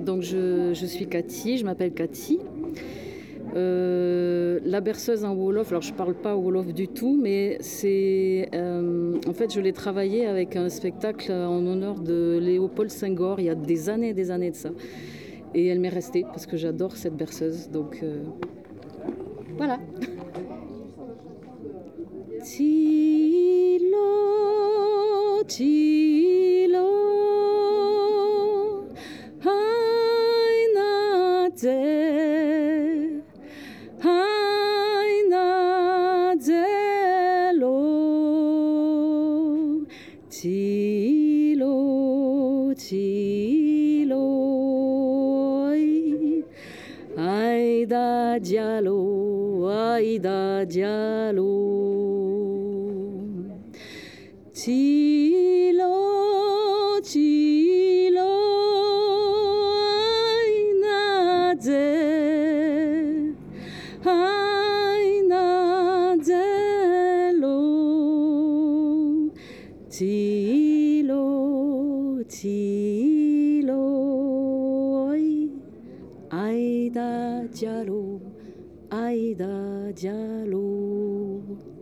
Donc je suis Cathy, je m'appelle Cathy. La berceuse en Wolof, alors je parle pas Wolof du tout, mais c'est en fait je l'ai travaillé avec un spectacle en honneur de Léopold Senghor il y a des années de ça. Et elle m'est restée parce que j'adore cette berceuse, donc voilà. Tilo, tilo, hainate, hainazelo, tilo, tilo, Aïda Diallo, Aïda Diallo. Tilo, tilo, aïnadze, aïnadzelo. Tilo, tilo, Aïda Diallo, Aïda Diallo.